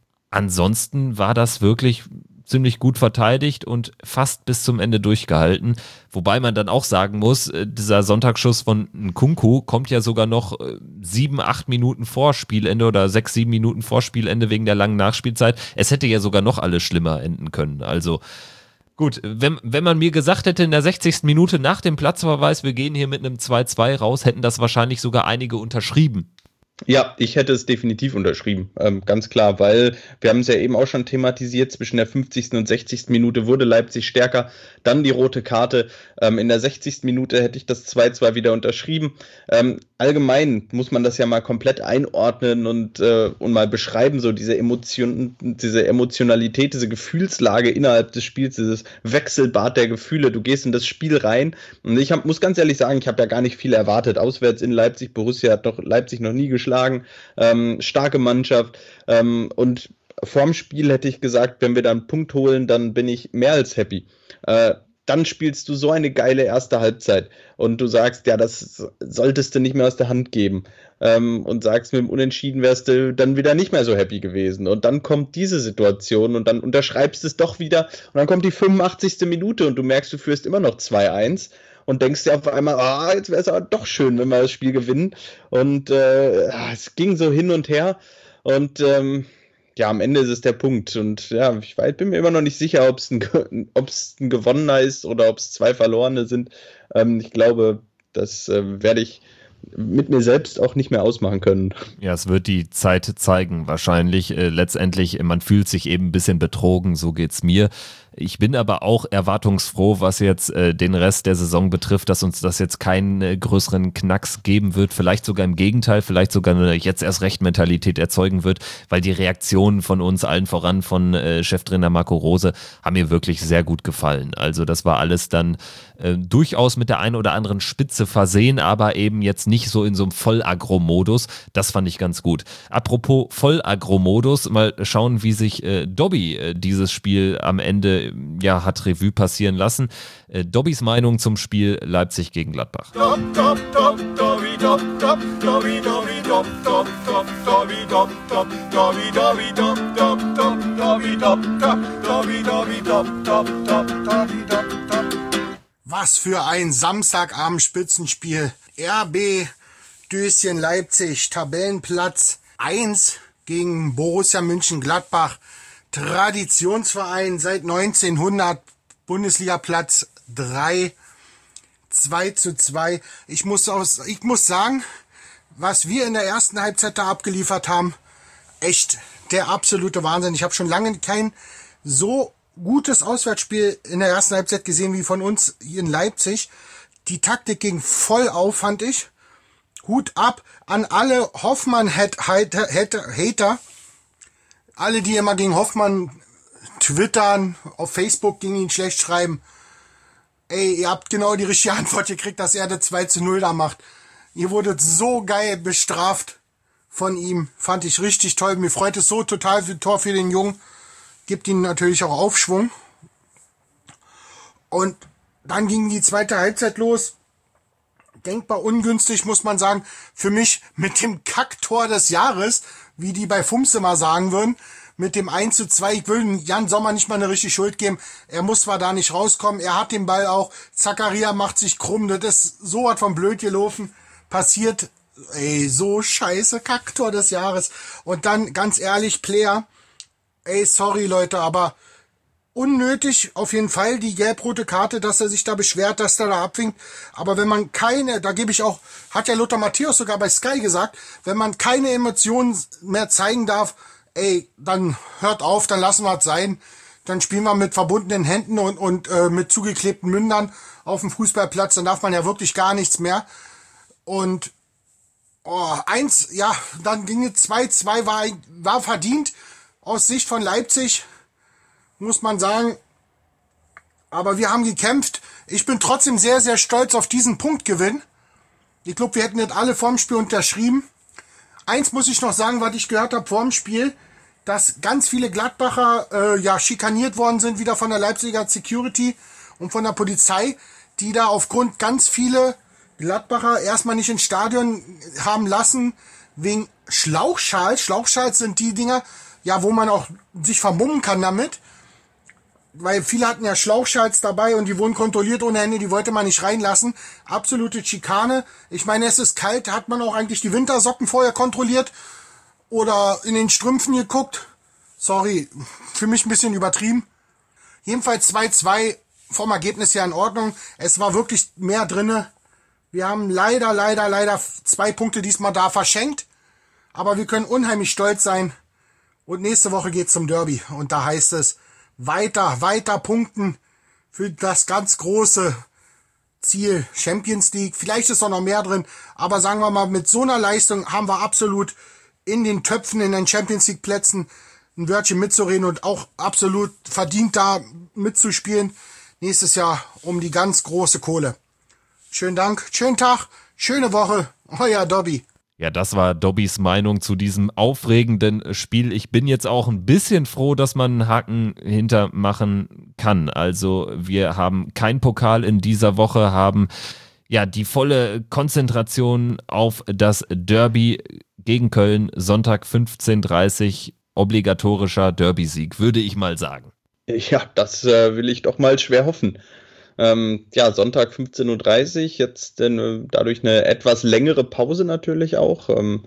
Ansonsten war das wirklich ziemlich gut verteidigt und fast bis zum Ende durchgehalten. Wobei man dann auch sagen muss, äh, dieser Sonntagsschuss von Nkunku kommt ja sogar noch äh, sieben, acht Minuten vor Spielende oder sechs, sieben Minuten vor Spielende wegen der langen Nachspielzeit. Es hätte ja sogar noch alles schlimmer enden können. Also gut, wenn, wenn man mir gesagt hätte in der sechzigsten Minute nach dem Platzverweis, wir gehen hier mit einem zwei zwei raus, hätten das wahrscheinlich sogar einige unterschrieben. Ja, ich hätte es definitiv unterschrieben, ähm, ganz klar, weil wir haben es ja eben auch schon thematisiert, zwischen der fünfzigsten und sechzigsten Minute wurde Leipzig stärker, dann die rote Karte, ähm, in der sechzigsten Minute hätte ich das zwei zwei wieder unterschrieben. Ähm, allgemein muss man das ja mal komplett einordnen und, äh, und mal beschreiben, so diese Emotion, diese Emotionalität, diese Gefühlslage innerhalb des Spiels, dieses Wechselbad der Gefühle, du gehst in das Spiel rein und ich hab, muss ganz ehrlich sagen, ich habe ja gar nicht viel erwartet, auswärts in Leipzig, Borussia hat doch Leipzig noch nie geschlagen. Geschlagen, ähm, starke Mannschaft ähm, und vorm Spiel hätte ich gesagt, wenn wir dann einen Punkt holen, dann bin ich mehr als happy. Äh, dann spielst du so eine geile erste Halbzeit und du sagst, ja, das solltest du nicht mehr aus der Hand geben ähm, und sagst, mit dem Unentschieden wärst du dann wieder nicht mehr so happy gewesen und dann kommt diese Situation und dann unterschreibst es doch wieder und dann kommt die fünfundachtzigste Minute und du merkst, du führst immer noch zwei eins. Und denkst dir auf einmal, ah, jetzt wäre es aber doch schön, wenn wir das Spiel gewinnen. Und äh, es ging so hin und her. Und ähm, ja, am Ende ist es der Punkt. Und ja, ich weiß, bin mir immer noch nicht sicher, ob es ein, ob's ein gewonnener ist oder ob es zwei verlorene sind. Ähm, ich glaube, das äh, werde ich mit mir selbst auch nicht mehr ausmachen können. Ja, es wird die Zeit zeigen, wahrscheinlich. Äh, letztendlich, man fühlt sich eben ein bisschen betrogen, so geht's mir. Ich bin aber auch erwartungsfroh, was jetzt äh, den Rest der Saison betrifft, dass uns das jetzt keinen äh, größeren Knacks geben wird, vielleicht sogar im Gegenteil, vielleicht sogar eine jetzt erst recht Mentalität erzeugen wird, weil die Reaktionen von uns, allen voran von äh, Cheftrainer Marco Rose, haben mir wirklich sehr gut gefallen. Also das war alles dann äh, durchaus mit der einen oder anderen Spitze versehen, aber eben jetzt nicht so in so einem Vollagro-Modus. Das fand ich ganz gut. Apropos Vollagro-Modus, mal schauen, wie sich äh, Dobby äh, dieses Spiel am Ende äh, ja hat Revue passieren lassen. Äh, Dobbys Meinung zum Spiel Leipzig gegen Gladbach. Was für ein Samstagabend-Spitzenspiel. R B Döschen Leipzig, Tabellenplatz eins gegen Borussia Mönchengladbach. Traditionsverein seit neunzehnhundert, Bundesliga-Platz drei, zwei zu zwei. Ich muss, aus, ich muss sagen, was wir in der ersten Halbzeit da abgeliefert haben, echt der absolute Wahnsinn. Ich habe schon lange kein so gutes Auswärtsspiel in der ersten Halbzeit gesehen wie von uns hier in Leipzig. Die Taktik ging voll auf, fand ich. Hut ab an alle Hoffmann-Hater, alle, die immer gegen Hoffmann twittern, auf Facebook gegen ihn schlecht schreiben. Ey, ihr habt genau die richtige Antwort gekriegt, dass er das zwei zu null da macht. Ihr wurdet so geil bestraft von ihm. Fand ich richtig toll. Mir freut es so total für Tor für den Jungen. Gibt ihm natürlich auch Aufschwung. Und dann ging die zweite Halbzeit los. Denkbar ungünstig, muss man sagen. Für mich mit dem Kacktor des Jahres, wie die bei Fums immer sagen würden. Mit dem eins zu zwei. Ich will Jan Sommer nicht mal eine richtige Schuld geben. Er muss zwar da nicht rauskommen. Er hat den Ball auch. Zakaria macht sich krumm. Das ist so was von blöd gelaufen. Passiert. Ey, so scheiße. Kacktor des Jahres. Und dann, ganz ehrlich, Player. Ey, sorry Leute, aber unnötig auf jeden Fall die gelb-rote Karte, dass er sich da beschwert, dass er da abwinkt. Aber wenn man keine, da gebe ich auch, hat ja Lothar Matthäus sogar bei Sky gesagt, wenn man keine Emotionen mehr zeigen darf, ey, dann hört auf, dann lassen wir es sein. Dann spielen wir mit verbundenen Händen und, und äh, mit zugeklebten Mündern auf dem Fußballplatz, dann darf man ja wirklich gar nichts mehr. Und oh, eins, ja, dann ging es zwei zwei, war, war verdient. Aus Sicht von Leipzig, muss man sagen, aber wir haben gekämpft. Ich bin trotzdem sehr, sehr stolz auf diesen Punktgewinn. Ich glaube, wir hätten nicht alle vorm Spiel unterschrieben. Eins muss ich noch sagen, was ich gehört habe vorm Spiel, dass ganz viele Gladbacher äh, ja schikaniert worden sind, wieder von der Leipziger Security und von der Polizei, die da aufgrund ganz viele Gladbacher erstmal nicht ins Stadion haben lassen, wegen Schlauchschals. Schlauchschals sind die Dinger, ja, wo man auch sich vermummen kann damit, weil viele hatten ja Schlauchschals dabei und die wurden kontrolliert ohne Ende, die wollte man nicht reinlassen. Absolute Schikane. Ich meine, es ist kalt, hat man auch eigentlich die Wintersocken vorher kontrolliert oder in den Strümpfen geguckt. Sorry, für mich ein bisschen übertrieben. Jedenfalls zwei zwei vom Ergebnis her in Ordnung. Es war wirklich mehr drinne. Wir haben leider, leider, leider zwei Punkte diesmal da verschenkt, aber wir können unheimlich stolz sein. Und nächste Woche geht's zum Derby. Und da heißt es, weiter, weiter punkten für das ganz große Ziel Champions League. Vielleicht ist auch noch mehr drin. Aber sagen wir mal, mit so einer Leistung haben wir absolut in den Töpfen, in den Champions League Plätzen ein Wörtchen mitzureden und auch absolut verdient da mitzuspielen. Nächstes Jahr um die ganz große Kohle. Schönen Dank, schönen Tag, schöne Woche. Euer Dobby. Ja, das war Dobbys Meinung zu diesem aufregenden Spiel. Ich bin jetzt auch ein bisschen froh, dass man einen Haken hintermachen kann. Also wir haben keinen Pokal in dieser Woche, haben ja die volle Konzentration auf das Derby gegen Köln, Sonntag fünfzehn Uhr dreißig, obligatorischer Derby-Sieg, würde ich mal sagen. Ja, das äh, will ich doch mal schwer hoffen. Ähm, ja, Sonntag fünfzehn Uhr dreißig, jetzt äh, dadurch eine etwas längere Pause natürlich auch. Ähm,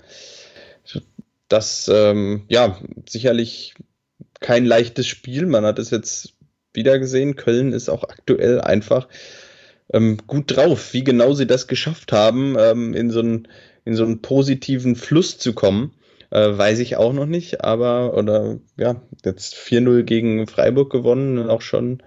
das, ähm, ja, sicherlich kein leichtes Spiel. Man hat es jetzt wieder gesehen. Köln ist auch aktuell einfach ähm, gut drauf. Wie genau sie das geschafft haben, ähm, in so einen, in so einen positiven Fluss zu kommen. Äh, weiß ich auch noch nicht, aber, oder ja, jetzt vier null gegen Freiburg gewonnen und auch schon,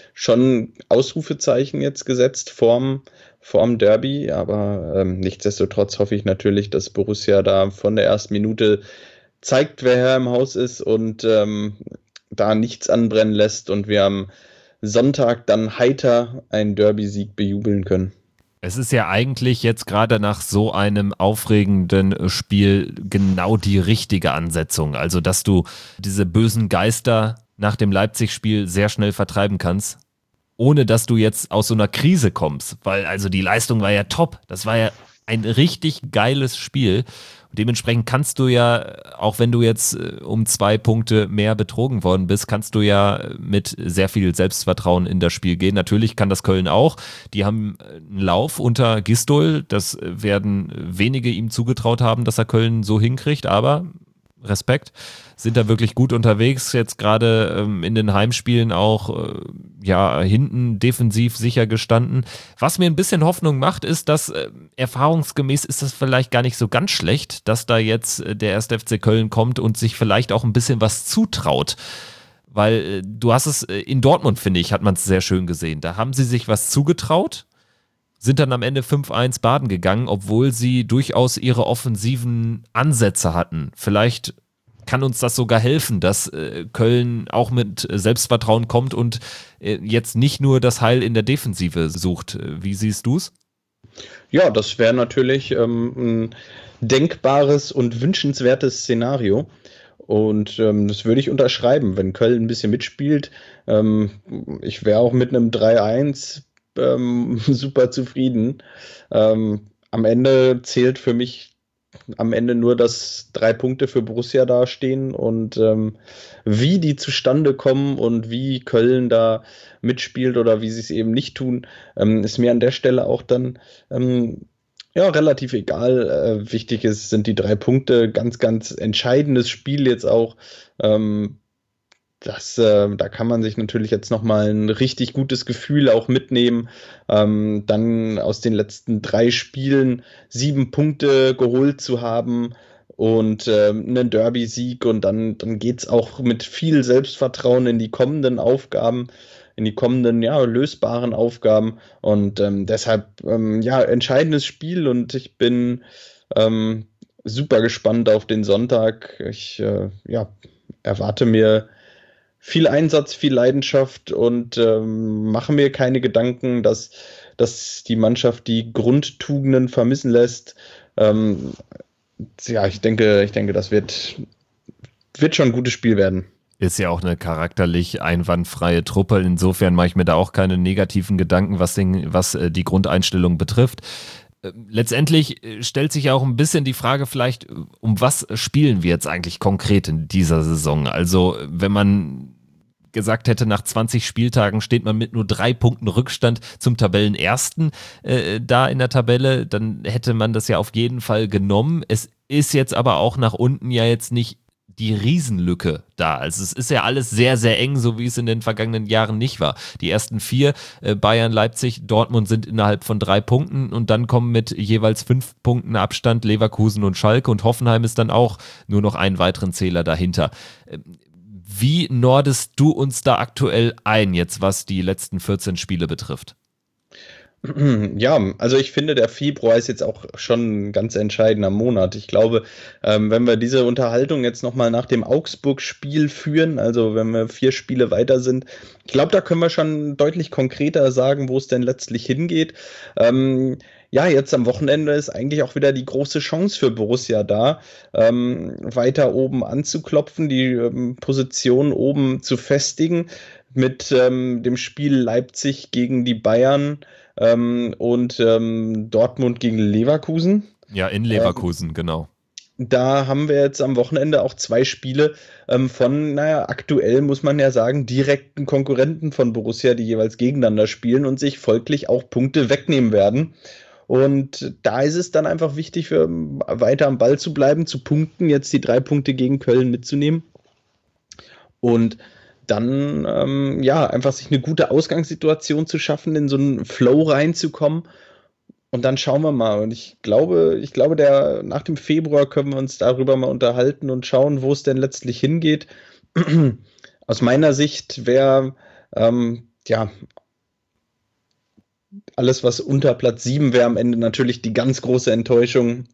schon Ausrufezeichen jetzt gesetzt vorm, vorm Derby, aber ähm, nichtsdestotrotz hoffe ich natürlich, dass Borussia da von der ersten Minute zeigt, wer Herr im Haus ist und ähm, da nichts anbrennen lässt und wir am Sonntag dann heiter einen Derby-Sieg bejubeln können. Es ist ja eigentlich jetzt gerade nach so einem aufregenden Spiel genau die richtige Ansetzung. Also, dass du diese bösen Geister nach dem Leipzig-Spiel sehr schnell vertreiben kannst, ohne dass du jetzt aus so einer Krise kommst. Weil also die Leistung war ja top. Das war ja ein richtig geiles Spiel. Dementsprechend kannst du ja, auch wenn du jetzt um zwei Punkte mehr betrogen worden bist, kannst du ja mit sehr viel Selbstvertrauen in das Spiel gehen. Natürlich kann das Köln auch. Die haben einen Lauf unter Gistol. Das werden wenige ihm zugetraut haben, dass er Köln so hinkriegt, aber Respekt, sind da wirklich gut unterwegs, jetzt gerade ähm, in den Heimspielen auch äh, ja hinten defensiv sicher gestanden. Was mir ein bisschen Hoffnung macht, ist, dass äh, erfahrungsgemäß ist das vielleicht gar nicht so ganz schlecht, dass da jetzt äh, der erste F C Köln kommt und sich vielleicht auch ein bisschen was zutraut. Weil äh, du hast es äh, in Dortmund, finde ich, hat man es sehr schön gesehen. Da haben sie sich was zugetraut, sind dann am Ende fünf eins baden gegangen, obwohl sie durchaus ihre offensiven Ansätze hatten. Vielleicht kann uns das sogar helfen, dass äh, Köln auch mit Selbstvertrauen kommt und äh, jetzt nicht nur das Heil in der Defensive sucht. Wie siehst du es? Ja, das wäre natürlich ähm, ein denkbares und wünschenswertes Szenario. Und ähm, das würde ich unterschreiben, wenn Köln ein bisschen mitspielt. Ähm, ich wäre auch mit einem drei eins Ähm, super zufrieden. Ähm, am Ende zählt für mich am Ende nur, dass drei Punkte für Borussia dastehen und ähm, wie die zustande kommen und wie Köln da mitspielt oder wie sie es eben nicht tun, ähm, ist mir an der Stelle auch dann ähm, ja, relativ egal. Äh, wichtig ist, sind die drei Punkte. Ganz, ganz entscheidendes Spiel jetzt auch. Ähm, Das, äh, da kann man sich natürlich jetzt nochmal ein richtig gutes Gefühl auch mitnehmen. Ähm, dann aus den letzten drei Spielen sieben Punkte geholt zu haben und ähm, einen Derby-Sieg. Und dann, dann geht es auch mit viel Selbstvertrauen in die kommenden Aufgaben, in die kommenden, ja, lösbaren Aufgaben. Und ähm, deshalb, ähm, ja, entscheidendes Spiel und ich bin ähm, super gespannt auf den Sonntag. Ich, äh, ja, erwarte mir viel Einsatz, viel Leidenschaft und ähm, mache mir keine Gedanken, dass, dass die Mannschaft die Grundtugenden vermissen lässt. Ähm, ja, ich denke, ich denke, das wird, wird schon ein gutes Spiel werden. Ist ja auch eine charakterlich einwandfreie Truppe. Insofern mache ich mir da auch keine negativen Gedanken, was, den, was äh, die Grundeinstellung betrifft. Letztendlich stellt sich ja auch ein bisschen die Frage vielleicht, um was spielen wir jetzt eigentlich konkret in dieser Saison? Also wenn man gesagt hätte, nach zwanzig Spieltagen steht man mit nur drei Punkten Rückstand zum Tabellenersten äh, da in der Tabelle, dann hätte man das ja auf jeden Fall genommen. Es ist jetzt aber auch nach unten ja jetzt nicht die Riesenlücke da. Also es ist ja alles sehr, sehr eng, so wie es in den vergangenen Jahren nicht war. Die ersten vier, äh, Bayern, Leipzig, Dortmund sind innerhalb von drei Punkten und dann kommen mit jeweils fünf Punkten Abstand Leverkusen und Schalke und Hoffenheim ist dann auch nur noch einen weiteren Zähler dahinter. Äh, wie nordest du uns da aktuell ein, jetzt was die letzten vierzehn Spiele betrifft? Ja, also ich finde, der Februar ist jetzt auch schon ein ganz entscheidender Monat. Ich glaube, ähm, wenn wir diese Unterhaltung jetzt nochmal nach dem Augsburg-Spiel führen, also wenn wir vier Spiele weiter sind, ich glaube, da können wir schon deutlich konkreter sagen, wo es denn letztlich hingeht. Ähm, ja, jetzt am Wochenende ist eigentlich auch wieder die große Chance für Borussia da, ähm, weiter oben anzuklopfen, die ähm, Position oben zu festigen mit ähm, dem Spiel Leipzig gegen die Bayern ähm, und ähm, Dortmund gegen Leverkusen. Ja, in Leverkusen, ähm, genau. Da haben wir jetzt am Wochenende auch zwei Spiele ähm, von, naja, aktuell muss man ja sagen, direkten Konkurrenten von Borussia, die jeweils gegeneinander spielen und sich folglich auch Punkte wegnehmen werden. Und da ist es dann einfach wichtig, für, weiter am Ball zu bleiben, zu punkten, jetzt die drei Punkte gegen Köln mitzunehmen. Und dann, ähm, ja, einfach sich eine gute Ausgangssituation zu schaffen, in so einen Flow reinzukommen. und dann schauen wir mal. Und ich glaube, ich glaube, der, nach dem Februar können wir uns darüber mal unterhalten und schauen, wo es denn letztlich hingeht. Aus meiner Sicht wäre, ähm, ja, alles, was unter Platz sieben wäre, am Ende natürlich die ganz große Enttäuschung.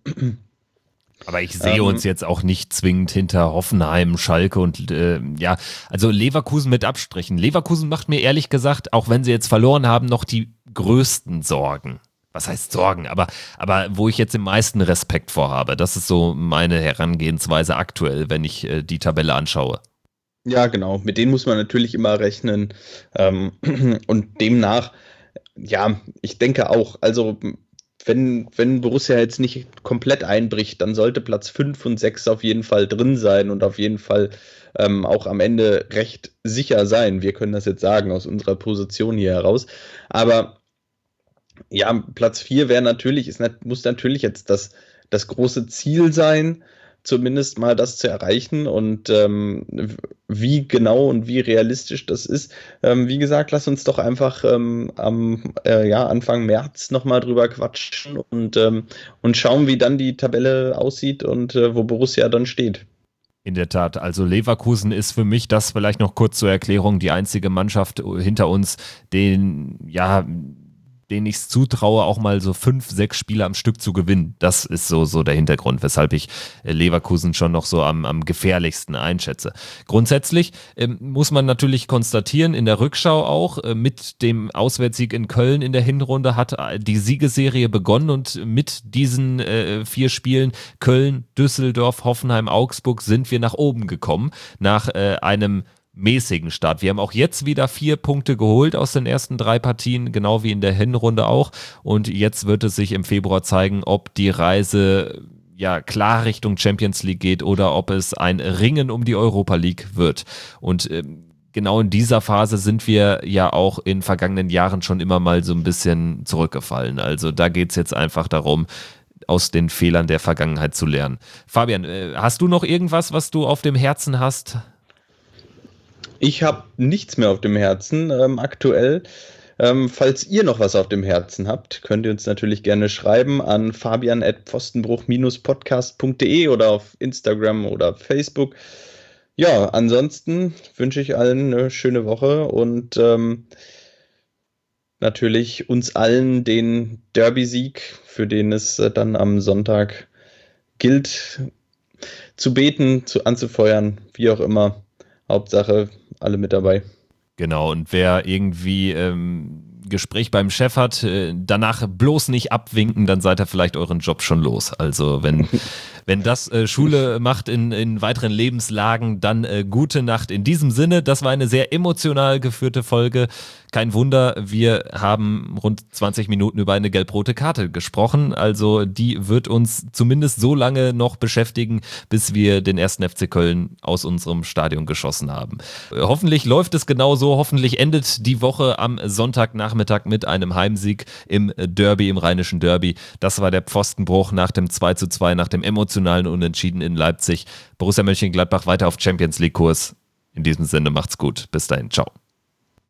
Aber ich sehe Ähm, uns jetzt auch nicht zwingend hinter Hoffenheim, Schalke und äh, ja, also Leverkusen mit Abstrichen. Leverkusen macht mir ehrlich gesagt, auch wenn sie jetzt verloren haben, noch die größten Sorgen. Was heißt Sorgen? Aber, aber wo ich jetzt den meisten Respekt vor habe. Das ist so meine Herangehensweise aktuell, wenn ich äh, die Tabelle anschaue. Ja, genau. Mit denen muss man natürlich immer rechnen. Ähm, und demnach, ja, ich denke auch, also wenn, wenn Borussia jetzt nicht komplett einbricht, dann sollte Platz fünf und sechs auf jeden Fall drin sein und auf jeden Fall ähm, auch am Ende recht sicher sein. Wir können das jetzt sagen aus unserer Position hier heraus. Aber ja, Platz vier wäre natürlich, ist, muss natürlich jetzt das, das große Ziel sein, zumindest mal das zu erreichen. Und ähm, wie genau und wie realistisch das ist, ähm, wie gesagt, lass uns doch einfach ähm, am äh, ja, Anfang März nochmal drüber quatschen und, ähm, und schauen, wie dann die Tabelle aussieht und äh, wo Borussia dann steht. In der Tat, also Leverkusen ist für mich, das vielleicht noch kurz zur Erklärung, die einzige Mannschaft hinter uns, den, ja, denen ich es zutraue, auch mal so fünf, sechs Spiele am Stück zu gewinnen. Das ist so, so der Hintergrund, weshalb ich Leverkusen schon noch so am, am gefährlichsten einschätze. Grundsätzlich ähm, muss man natürlich konstatieren, in der Rückschau auch, äh, mit dem Auswärtssieg in Köln in der Hinrunde hat die Siegesserie begonnen und mit diesen äh, vier Spielen Köln, Düsseldorf, Hoffenheim, Augsburg sind wir nach oben gekommen, nach äh, einem mäßigen Start. Wir haben auch jetzt wieder vier Punkte geholt aus den ersten drei Partien, genau wie in der Hinrunde auch. Und jetzt wird es sich im Februar zeigen, ob die Reise ja klar Richtung Champions League geht oder ob es ein Ringen um die Europa League wird. Und ähm, genau in dieser Phase sind wir ja auch in vergangenen Jahren schon immer mal so ein bisschen zurückgefallen. Also da geht es jetzt einfach darum, aus den Fehlern der Vergangenheit zu lernen. Fabian, äh, hast du noch irgendwas, was du auf dem Herzen hast? Ich habe nichts mehr auf dem Herzen ähm, aktuell. Ähm, falls ihr noch was auf dem Herzen habt, könnt ihr uns natürlich gerne schreiben an fabian at pfostenbruch podcast punkt de oder auf Instagram oder Facebook. Ja, ansonsten wünsche ich allen eine schöne Woche und ähm, natürlich uns allen den Derby-Sieg, für den es äh, dann am Sonntag gilt, zu beten, zu anzufeuern, wie auch immer. Hauptsache, alle mit dabei. Genau, und wer irgendwie ähm, Gespräch beim Chef hat, äh, danach bloß nicht abwinken, dann seid ihr vielleicht euren Job schon los. Also wenn, wenn das äh, Schule macht in, in weiteren Lebenslagen, dann äh, gute Nacht. In diesem Sinne, das war eine sehr emotional geführte Folge. Kein Wunder, wir haben rund zwanzig Minuten über eine gelb-rote Karte gesprochen. Also die wird uns zumindest so lange noch beschäftigen, bis wir den ersten F C Köln aus unserem Stadion geschossen haben. Hoffentlich läuft es genauso. Hoffentlich endet die Woche am Sonntagnachmittag mit einem Heimsieg im Derby, im rheinischen Derby. Das war der Pfostenbruch nach dem zwei zu zwei, nach dem emotionalen Unentschieden in Leipzig. Borussia Mönchengladbach weiter auf Champions League Kurs. In diesem Sinne macht's gut. Bis dahin. Ciao.